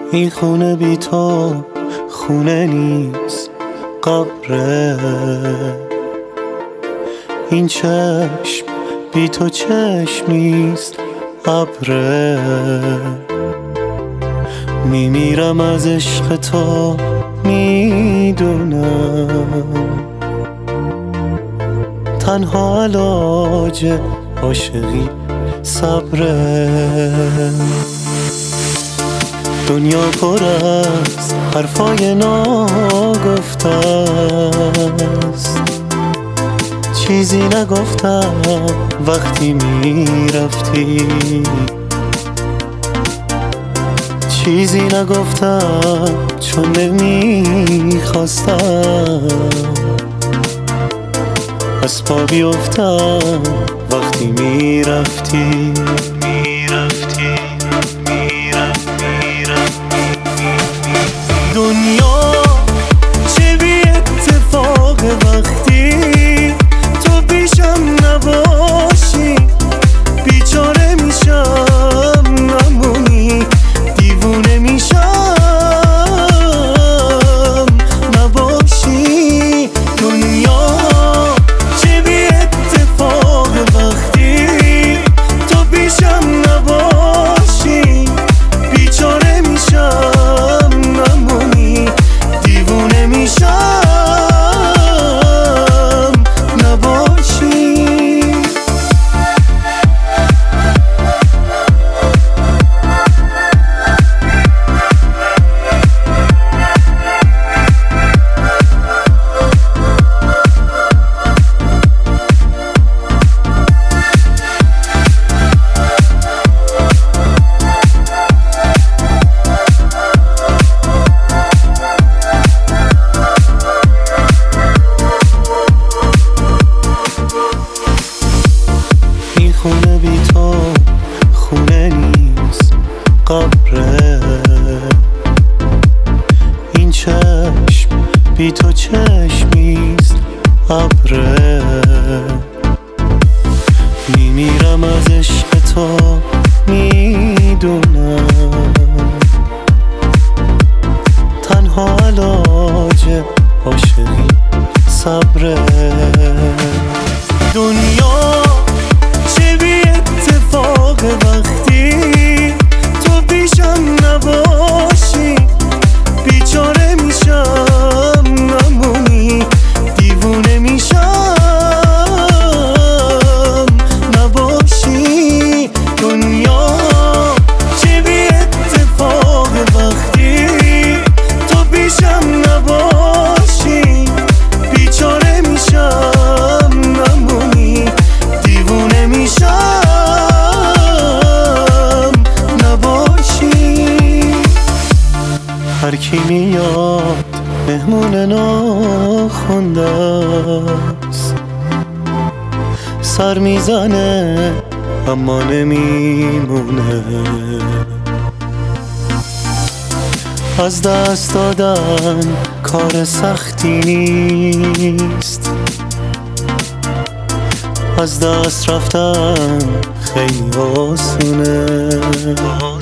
این خونه بی تو خونه نیست، قبره. این چشم بی تو چشمیست، ابره. میمیرم از عشق تو، میدونم تنها علاج عاشقی صبره. دنیا پر از حرفای ناگفته است، چیزی نگفتم وقتی میرفتی، چیزی نگفتم چون نمیخواستم از پا بیفتم وقتی میرفتی. دنیا چه بی اتفاق وقتی تو پیشم نباشی، بیچاره میشم نمونی، دیوونه میشم نباشی. دنیا چه بی اتفاق وقتی تو پیشم نباشی، بیچاره میشم خونه بی تو خونه نیست، قبره. این چشم بی تو چشمیست، ابره. میمیرم از عشق تو، میدونم تنها علاج عاشقی صبره. دنیا چه بی اتفاق وقتی تو پیشم نباشی، بیچاره میشم نمونی، دیوونه میشم نباشی. دنیا چه بی اتفاق وقتی تو پیشم نباشی، بیچاره میشم نمونی، دیوونه میشم نباشی. هر کی میاد مهمون ناخونده است، سر میزنه اما نمیمونه. از دست دادن کار سختی نیست، از دست رفتن خیلی آسونه.